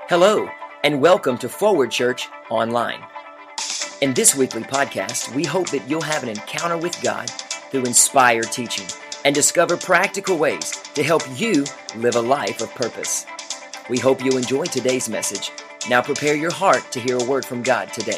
Hello, and welcome to Forward Church Online. In this weekly podcast, we hope that you'll have an encounter with God through inspired teaching and discover practical ways to help you live a life of purpose. We hope you enjoy today's message. Now prepare your heart to hear a word from God today.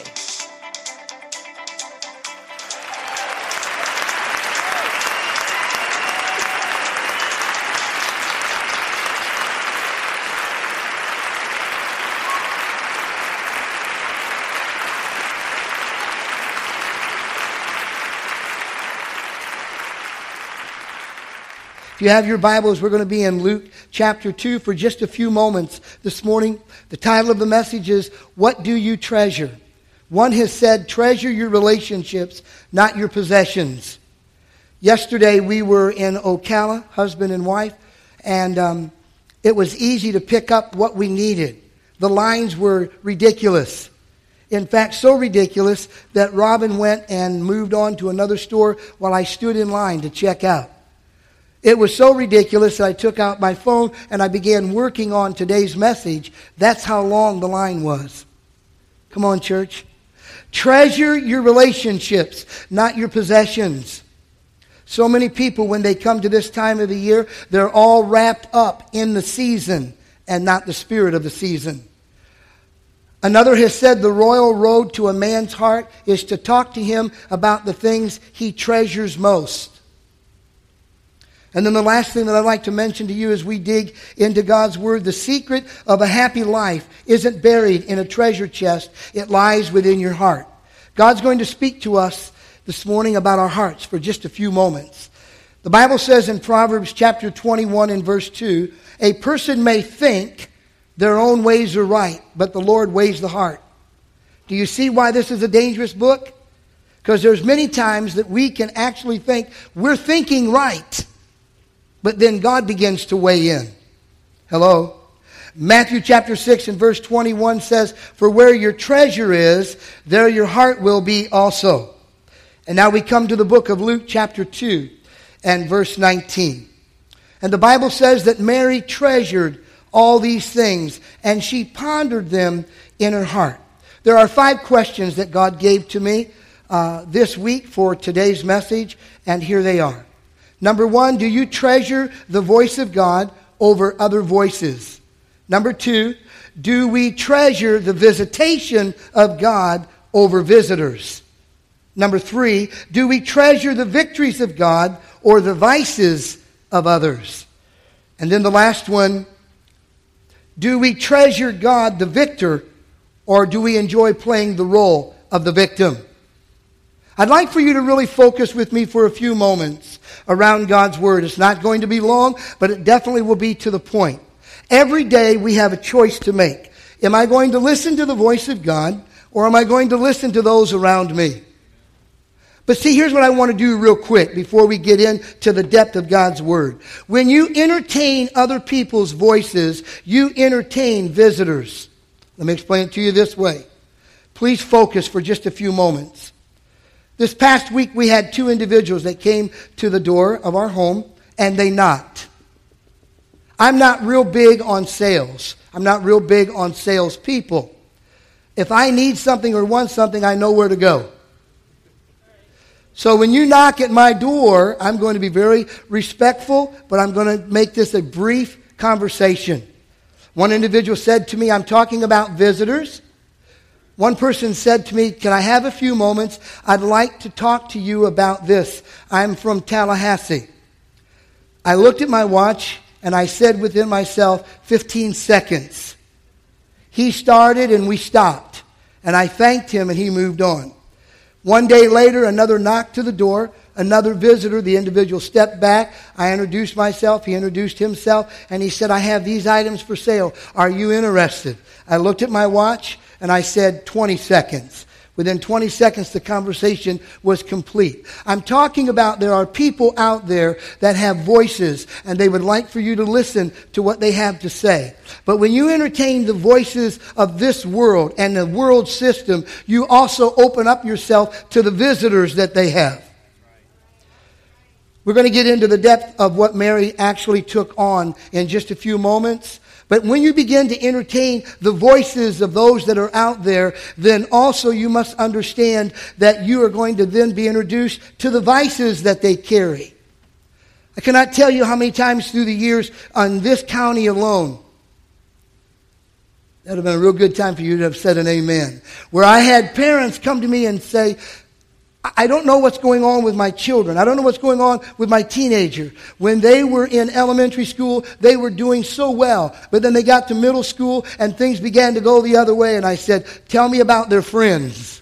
If you have your Bibles, we're going to be in Luke chapter 2 for just a few moments this morning. The title of the message is, What Do You Treasure? One has said, treasure your relationships, not your possessions. Yesterday we were in Ocala, husband and wife, and it was easy to pick up what we needed. The lines were ridiculous. In fact, so ridiculous that Robin went and moved on to another store while I stood in line to check out. It was so ridiculous that I took out my phone and I began working on today's message. That's how long the line was. Come on, church. Treasure your relationships, not your possessions. So many people, when they come to this time of the year, they're all wrapped up in the season and not the spirit of the season. Another has said the royal road to a man's heart is to talk to him about the things he treasures most. And then the last thing that I'd like to mention to you as we dig into God's Word, the secret of a happy life isn't buried in a treasure chest. It lies within your heart. God's going to speak to us this morning about our hearts for just a few moments. The Bible says in Proverbs chapter 21 and verse 2, a person may think their own ways are right, but the Lord weighs the heart. Do you see why this is a dangerous book? Because there's many times that we can actually think we're thinking right, but then God begins to weigh in. Hello? Matthew chapter 6 and verse 21 says, for where your treasure is, there your heart will be also. And now we come to the book of Luke chapter 2 and verse 19. And the Bible says that Mary treasured all these things, and she pondered them in her heart. There are 5 questions that God gave to me this week for today's message, and here they are. Number 1, do you treasure the voice of God over other voices? Number 2, do we treasure the visitation of God over visitors? Number 3, do we treasure the victories of God or the vices of others? And then the last one, do we treasure God the victor, or do we enjoy playing the role of the victim? I'd like for you to really focus with me for a few moments around God's Word. It's not going to be long, but it definitely will be to the point. Every day we have a choice to make. Am I going to listen to the voice of God, or am I going to listen to those around me? But see, here's what I want to do real quick before we get into the depth of God's Word. When you entertain other people's voices, you entertain visitors. Let me explain it to you this way. Please focus for just a few moments. This past week, we had 2 individuals that came to the door of our home, and they knocked. I'm not real big on sales. I'm not real big on salespeople. If I need something or want something, I know where to go. So when you knock at my door, I'm going to be very respectful, but I'm going to make this a brief conversation. One individual said to me, I'm talking about visitors. One person said to me, can I have a few moments? I'd like to talk to you about this. I'm from Tallahassee. I looked at my watch and I said within myself, 15 seconds. He started and we stopped. And I thanked him and he moved on. One day later, another knocked to the door. Another visitor, the individual stepped back. I introduced myself. He introduced himself. And he said, I have these items for sale. Are you interested? I looked at my watch and I said 20 seconds. Within 20 seconds, the conversation was complete. I'm talking about there are people out there that have voices and they would like for you to listen to what they have to say. But when you entertain the voices of this world and the world system, you also open up yourself to the visitors that they have. We're going to get into the depth of what Mary actually took on in just a few moments. But when you begin to entertain the voices of those that are out there, then also you must understand that you are going to then be introduced to the vices that they carry. I cannot tell you how many times through the years on this county alone, that would have been a real good time for you to have said an amen, where I had parents come to me and say, I don't know what's going on with my children. I don't know what's going on with my teenager. When they were in elementary school, they were doing so well. But then they got to middle school and things began to go the other way. And I said, tell me about their friends.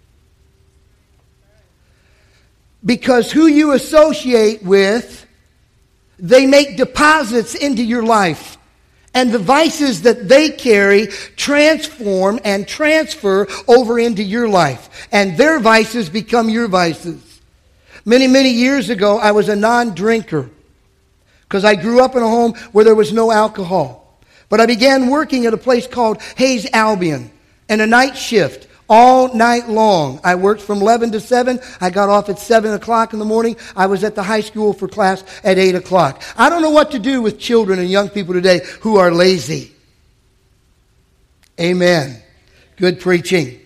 Because who you associate with, they make deposits into your life. And the vices that they carry transform and transfer over into your life. And their vices become your vices. Many, many years ago, I was a non-drinker because I grew up in a home where there was no alcohol. But I began working at a place called Hayes Albion and a night shift all night long. I worked from 11 to 7. I got off at 7 o'clock in the morning. I was at the high school for class at 8 o'clock. I don't know what to do with children and young people today who are lazy. Amen. Good preaching.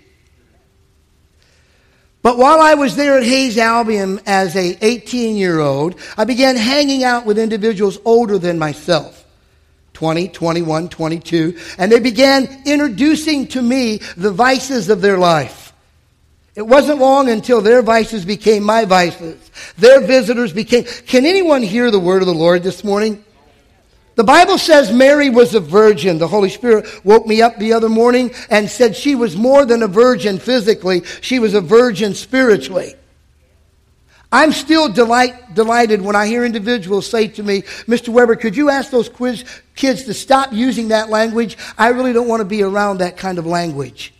But while I was there at Hayes Albion as a 18-year-old, I began hanging out with individuals older than myself. 20, 21, 22, and they began introducing to me the vices of their life. It wasn't long until their vices became my vices. Their visitors became... Can anyone hear the word of the Lord this morning? The Bible says Mary was a virgin. The Holy Spirit woke me up the other morning and said she was more than a virgin physically. She was a virgin spiritually. I'm still delighted when I hear individuals say to me, Mr. Weber, could you ask those kids to stop using that language? I really don't want to be around that kind of language.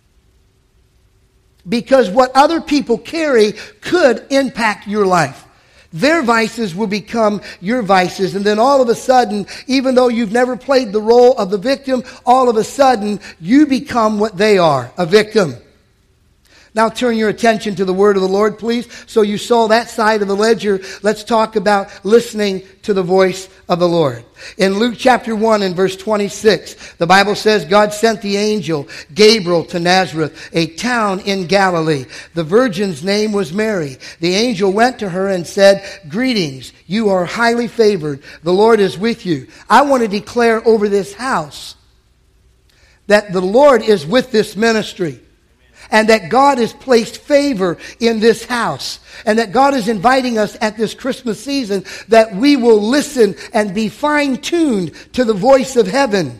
Because what other people carry could impact your life. Their vices will become your vices. And then all of a sudden, even though you've never played the role of the victim, all of a sudden you become what they are, a victim. Now turn your attention to the word of the Lord, please. So you saw that side of the ledger. Let's talk about listening to the voice of the Lord. In Luke chapter 1 and verse 26, the Bible says God sent the angel Gabriel to Nazareth, a town in Galilee. The virgin's name was Mary. The angel went to her and said, "Greetings, you are highly favored. The Lord is with you." I want to declare over this house that the Lord is with this ministry. And that God has placed favor in this house. And that God is inviting us at this Christmas season that we will listen and be fine-tuned to the voice of heaven.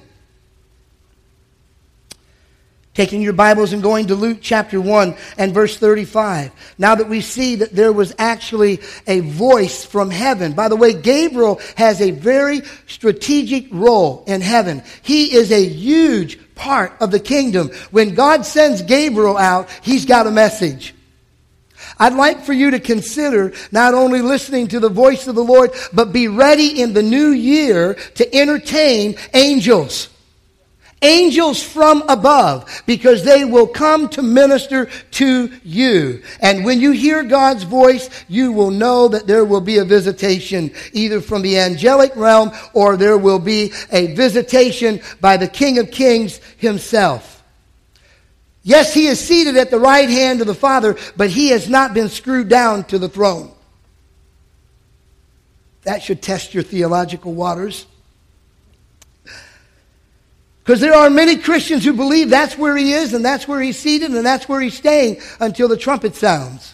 Taking your Bibles and going to Luke chapter 1 and verse 35. Now that we see that there was actually a voice from heaven. By the way, Gabriel has a very strategic role in heaven. He is a huge part of the kingdom. When God sends Gabriel out, he's got a message. I'd like for you to consider not only listening to the voice of the Lord, but be ready in the new year to entertain angels. Angels from above, because they will come to minister to you. And when you hear God's voice, you will know that there will be a visitation, either from the angelic realm or there will be a visitation by the King of Kings himself. Yes, he is seated at the right hand of the Father, but he has not been screwed down to the throne. That should test your theological waters. Because there are many Christians who believe that's where he is, and that's where he's seated, and that's where he's staying until the trumpet sounds.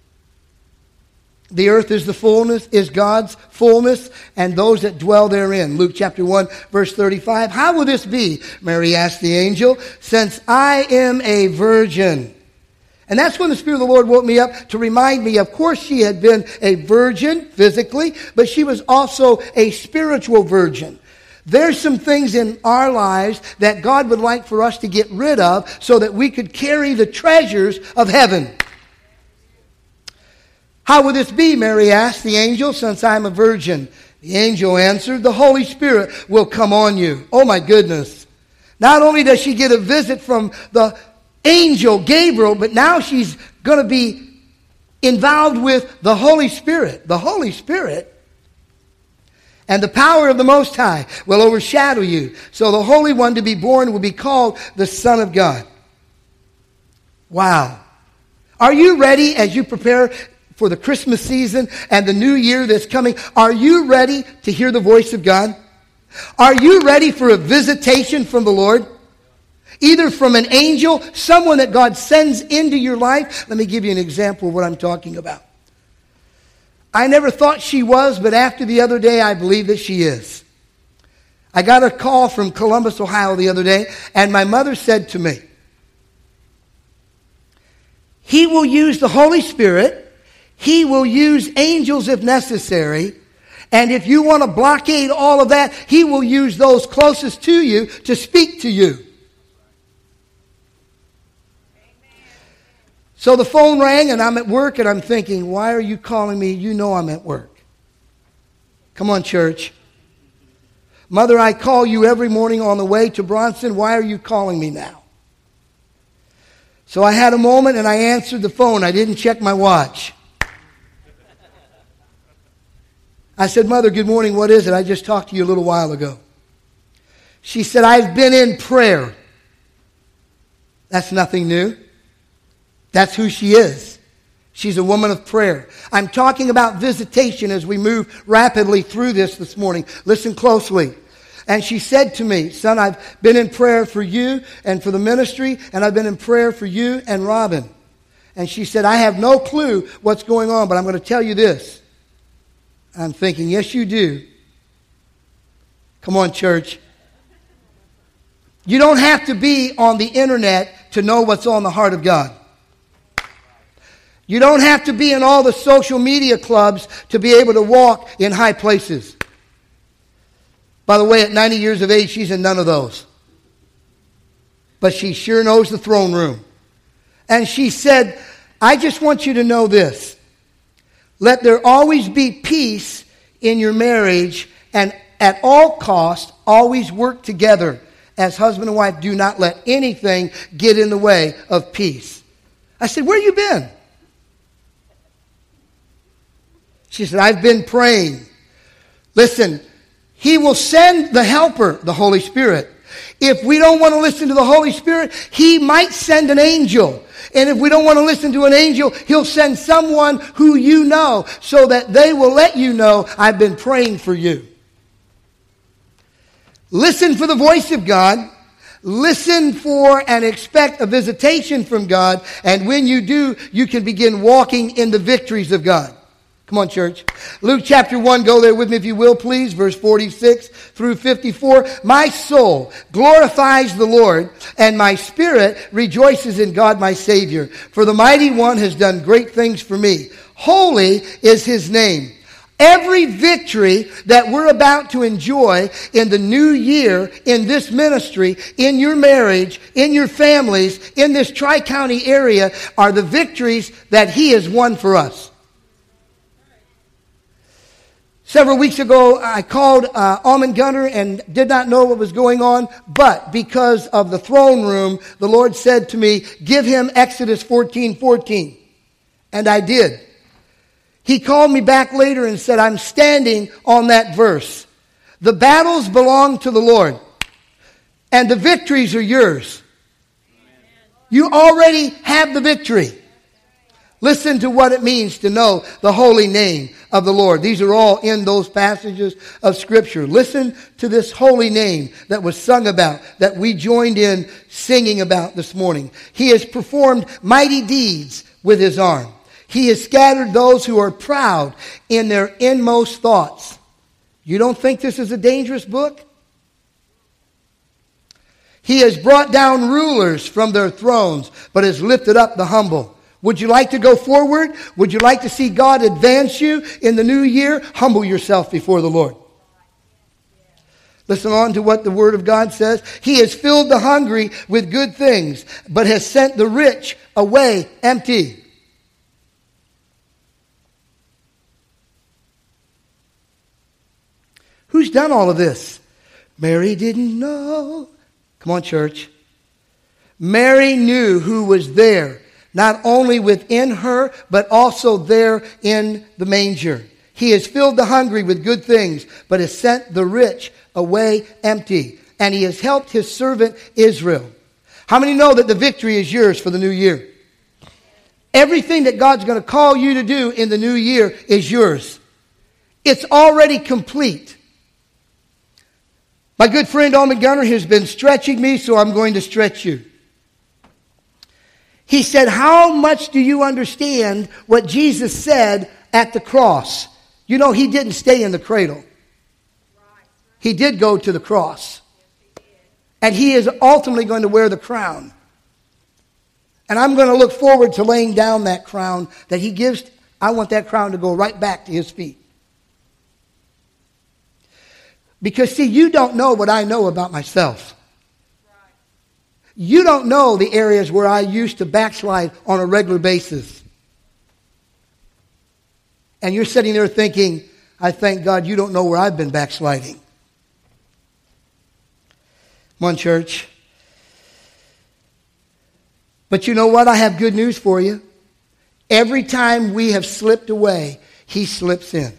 The earth is the fullness, is God's fullness, and those that dwell therein. Luke chapter 1, verse 35. How will this be? Mary asked the angel, since I am a virgin. And that's when the Spirit of the Lord woke me up to remind me, of course she had been a virgin physically, but she was also a spiritual virgin. There's some things in our lives that God would like for us to get rid of so that we could carry the treasures of heaven. How will this be, Mary asked the angel, since I'm a virgin? The angel answered, the Holy Spirit will come on you. Oh my goodness. Not only does she get a visit from the angel Gabriel, but now she's going to be involved with the Holy Spirit. The Holy Spirit. And the power of the Most High will overshadow you. So the Holy One to be born will be called the Son of God. Wow. Are you ready as you prepare for the Christmas season and the new year that's coming? Are you ready to hear the voice of God? Are you ready for a visitation from the Lord? Either from an angel, someone that God sends into your life. Let me give you an example of what I'm talking about. I never thought she was, but after the other day, I believe that she is. I got a call from Columbus, Ohio the other day, and my mother said to me, He will use the Holy Spirit, He will use angels if necessary, and if you want to blockade all of that, He will use those closest to you to speak to you. So the phone rang and I'm at work and I'm thinking, why are you calling me? You know I'm at work. Come on, church. Mother, I call you every morning on the way to Bronson. Why are you calling me now? So I had a moment and I answered the phone. I didn't check my watch. I said, Mother, good morning. What is it? I just talked to you a little while ago. She said, I've been in prayer. That's nothing new. That's who she is. She's a woman of prayer. I'm talking about visitation as we move rapidly through this morning. Listen closely. And she said to me, son, I've been in prayer for you and for the ministry, and I've been in prayer for you and Robin. And she said, I have no clue what's going on, but I'm going to tell you this. I'm thinking, yes, you do. Come on, church. You don't have to be on the internet to know what's on the heart of God. You don't have to be in all the social media clubs to be able to walk in high places. By the way, at 90 years of age, she's in none of those. But she sure knows the throne room. And she said, I just want you to know this. Let there always be peace in your marriage, and at all costs, always work together as husband and wife. Do not let anything get in the way of peace. I said, where you been? She said, I've been praying. Listen, He will send the helper, the Holy Spirit. If we don't want to listen to the Holy Spirit, He might send an angel. And if we don't want to listen to an angel, He'll send someone who you know so that they will let you know, I've been praying for you. Listen for the voice of God. Listen for and expect a visitation from God. And when you do, you can begin walking in the victories of God. Come on, church. Luke chapter 1, go there with me if you will, please. Verse 46 through 54. My soul glorifies the Lord, and my spirit rejoices in God my Savior. For the Mighty One has done great things for me. Holy is His name. Every victory that we're about to enjoy in the new year, in this ministry, in your marriage, in your families, in this Tri-County area, are the victories that He has won for us. Several weeks ago, I called Almond Gunner and did not know what was going on, but because of the throne room, the Lord said to me, give him Exodus 14:14. And I did. He called me back later and said, I'm standing on that verse. The battles belong to the Lord, and the victories are yours. You already have the victory. Listen to what it means to know the holy name of the Lord. These are all in those passages of Scripture. Listen to this holy name that was sung about, that we joined in singing about this morning. He has performed mighty deeds with His arm. He has scattered those who are proud in their inmost thoughts. You don't think this is a dangerous book? He has brought down rulers from their thrones, but has lifted up the humble. Would you like to go forward? Would you like to see God advance you in the new year? Humble yourself before the Lord. Listen on to what the Word of God says. He has filled the hungry with good things, but has sent the rich away empty. Who's done all of this? Mary didn't know. Come on, church. Mary knew who was there. Not only within her, but also there in the manger. He has filled the hungry with good things, but has sent the rich away empty. And he has helped his servant Israel. How many know that the victory is yours for the new year? Everything that God's going to call you to do in the new year is yours. It's already complete. My good friend Almond Gunner has been stretching me, so I'm going to stretch you. He said, how much do you understand what Jesus said at the cross? You know, he didn't stay in the cradle. He did go to the cross. And he is ultimately going to wear the crown. And I'm going to look forward to laying down that crown that he gives. I want that crown to go right back to his feet. Because, see, you don't know what I know about myself. You don't know the areas where I used to backslide on a regular basis. And you're sitting there thinking, I thank God you don't know where I've been backsliding. Come on, church. But you know what? I have good news for you. Every time we have slipped away, he slips in.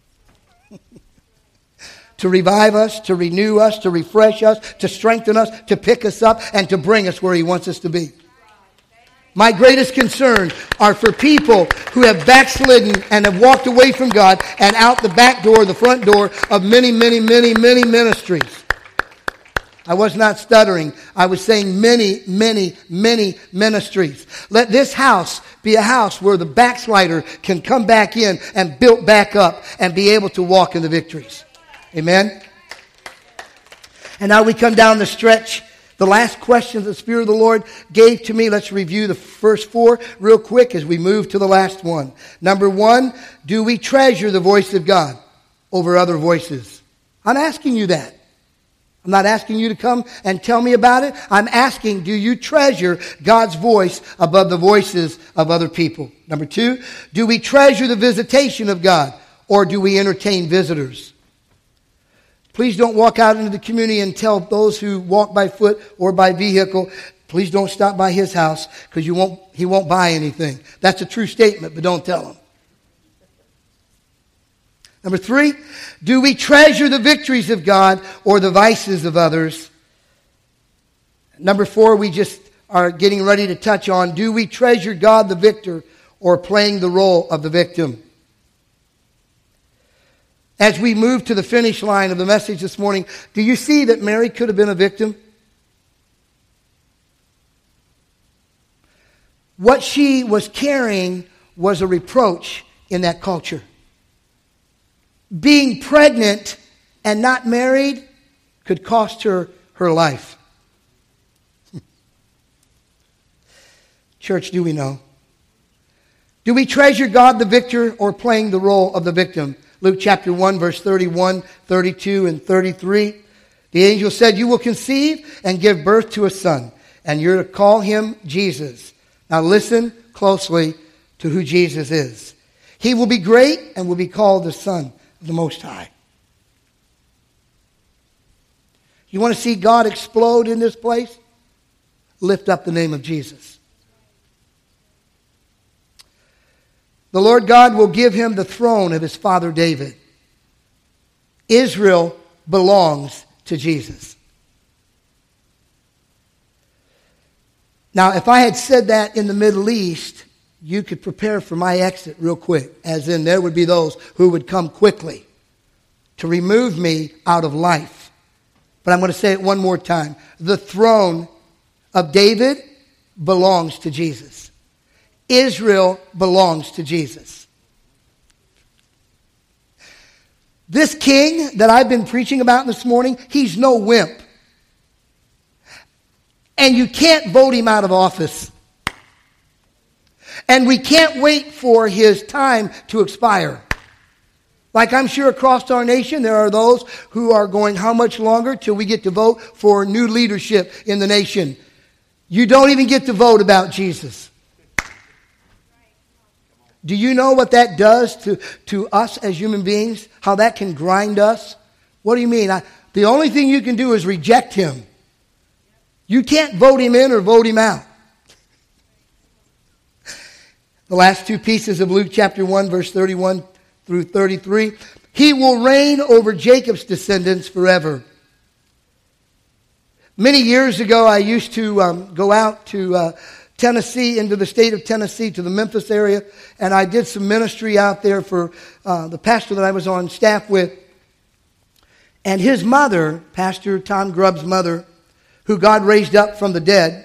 To revive us, to renew us, to refresh us, to strengthen us, to pick us up, and to bring us where he wants us to be. My greatest concern are for people who have backslidden and have walked away from God and out the back door, the front door of many, many, many, many ministries. I was not stuttering. I was saying many, many, many ministries. Let this house be a house where the backslider can come back in and build back up and be able to walk in the victories. Amen? And now we come down the stretch. The last question the Spirit of the Lord gave to me. Let's review the first four real quick as we move to the last one. Number one, do we treasure the voice of God over other voices? I'm asking you that. I'm not asking you to come and tell me about it. I'm asking, do you treasure God's voice above the voices of other people? Number two, do we treasure the visitation of God or do we entertain visitors? Please don't walk out into the community and tell those who walk by foot or by vehicle, please don't stop by his house because he won't buy anything. That's a true statement, but don't tell him. Number three, do we treasure the victories of God or the vices of others? Number four, we just are getting ready to touch on, do we treasure God the victor or playing the role of the victim? As we move to the finish line of the message this morning, do you see that Mary could have been a victim? What she was carrying was a reproach in that culture. Being pregnant and not married could cost her her life. Church, do we know? Do we treasure God the victor or playing the role of the victim? Luke chapter 1, verse 31, 32, and 33. The angel said, you will conceive and give birth to a son, and you're to call him Jesus. Now listen closely to who Jesus is. He will be great and will be called the Son of the Most High. You want to see God explode in this place? Lift up the name of Jesus. The Lord God will give him the throne of his father David. Israel belongs to Jesus. Now, if I had said that in the Middle East, you could prepare for my exit real quick. As in, there would be those who would come quickly to remove me out of life. But I'm going to say it one more time. The throne of David belongs to Jesus. Israel belongs to Jesus. This king that I've been preaching about this morning, he's no wimp. And you can't vote him out of office. And we can't wait for his time to expire. Like I'm sure across our nation, there are those who are going, how much longer till we get to vote for new leadership in the nation? You don't even get to vote about Jesus. Do you know what that does to us as human beings? How that can grind us? What do you mean? The only thing you can do is reject him. You can't vote him in or vote him out. The last two pieces of Luke chapter 1, verse 31 through 33. He will reign over Jacob's descendants forever. Many years ago, I used to go out to Tennessee, into the state of Tennessee, to the Memphis area, and I did some ministry out there for the pastor that I was on staff with. And his mother, Pastor Tom Grubb's mother, who God raised up from the dead.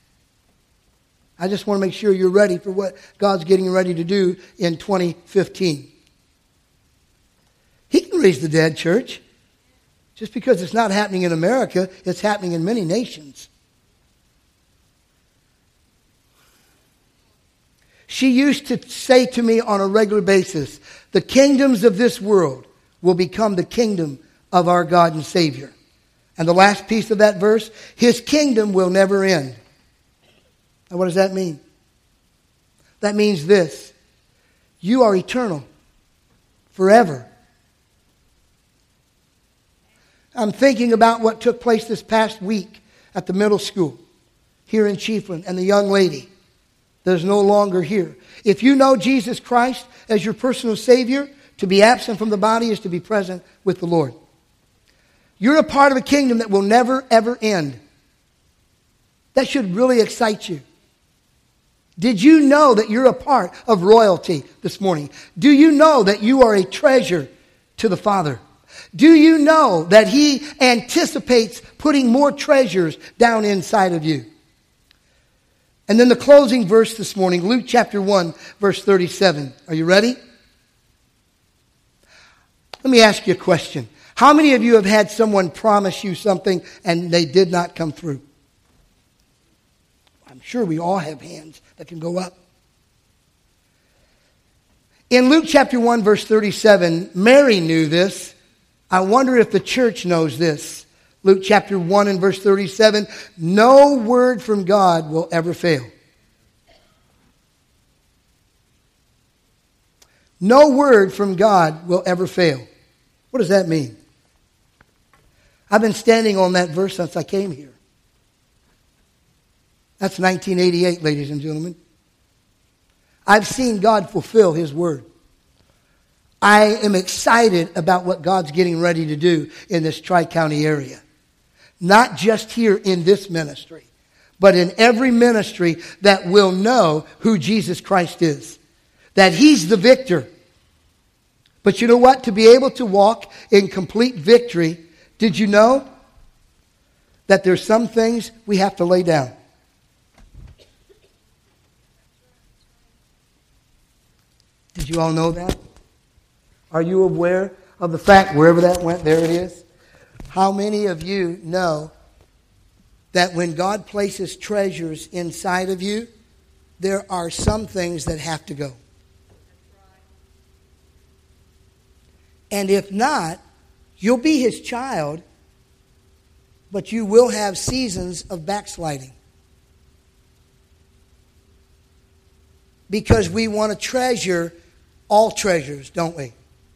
I just want to make sure you're ready for what God's getting ready to do in 2015. He can raise the dead, church. Just because it's not happening in America, it's happening in many nations. She used to say to me on a regular basis, the kingdoms of this world will become the kingdom of our God and Savior. And the last piece of that verse, His kingdom will never end. Now what does that mean? That means this: you are eternal, forever. I'm thinking about what took place this past week at the middle school here in Chiefland, and the young lady that is no longer here. If you know Jesus Christ as your personal Savior, to be absent from the body is to be present with the Lord. You're a part of a kingdom that will never, ever end. That should really excite you. Did you know that you're a part of royalty this morning? Do you know that you are a treasure to the Father? Do you know that He anticipates putting more treasures down inside of you? And then the closing verse this morning, Luke chapter 1, verse 37. Are you ready? Let me ask you a question. How many of you have had someone promise you something and they did not come through? I'm sure we all have hands that can go up. In Luke chapter 1, verse 37, Mary knew this. I wonder if the church knows this. Luke chapter 1 and verse 37, no word from God will ever fail. No word from God will ever fail. What does that mean? I've been standing on that verse since I came here. That's 1988, ladies and gentlemen. I've seen God fulfill His word. I am excited about what God's getting ready to do in this Tri-County area. Not just here in this ministry, but in every ministry that will know who Jesus Christ is. That He's the victor. But you know what? To be able to walk in complete victory, did you know that there's some things we have to lay down? Did you all know that? Are you aware of the fact, wherever that went, there it is? How many of you know that when God places treasures inside of you, there are some things that have to go? And if not, you'll be His child, but you will have seasons of backsliding. Because we want to treasure all treasures, don't we?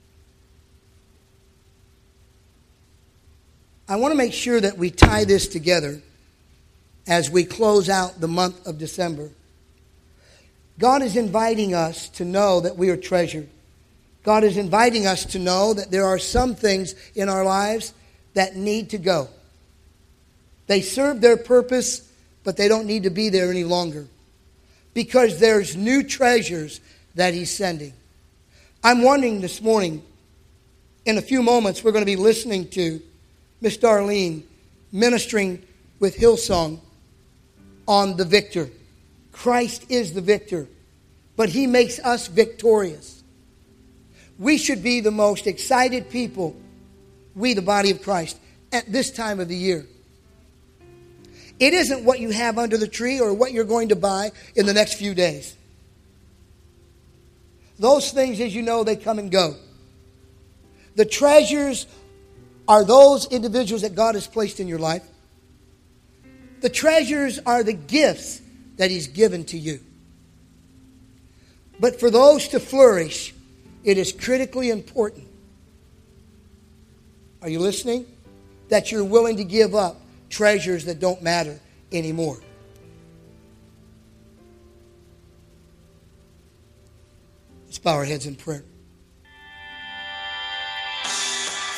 I want to make sure that we tie this together as we close out the month of December. God is inviting us to know that we are treasured. God is inviting us to know that there are some things in our lives that need to go. They serve their purpose, but they don't need to be there any longer. Because there's new treasures that He's sending. I'm wondering this morning, in a few moments, we're going to be listening to Miss Darlene ministering with Hillsong on the victor. Christ is the victor, but He makes us victorious. We should be the most excited people, we the body of Christ, at this time of the year. It isn't what you have under the tree or what you're going to buy in the next few days. Those things, as you know, they come and go. The treasures are those individuals that God has placed in your life. The treasures are the gifts that He's given to you. But for those to flourish, it is critically important. Are you listening? That you're willing to give up treasures that don't matter anymore. Let's bow our heads in prayer.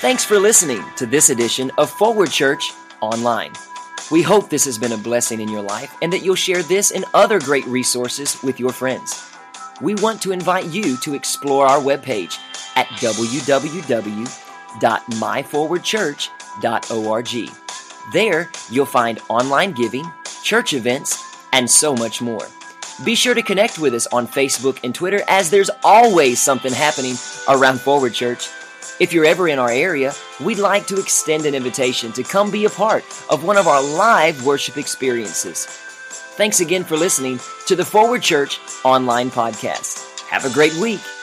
Thanks for listening to this edition of Forward Church Online. We hope this has been a blessing in your life and that you'll share this and other great resources with your friends. We want to invite you to explore our webpage at www.myforwardchurch.org. There, you'll find online giving, church events, and so much more. Be sure to connect with us on Facebook and Twitter, as there's always something happening around Forward Church. If you're ever in our area, we'd like to extend an invitation to come be a part of one of our live worship experiences. Thanks again for listening to the Forward Church Online Podcast. Have a great week.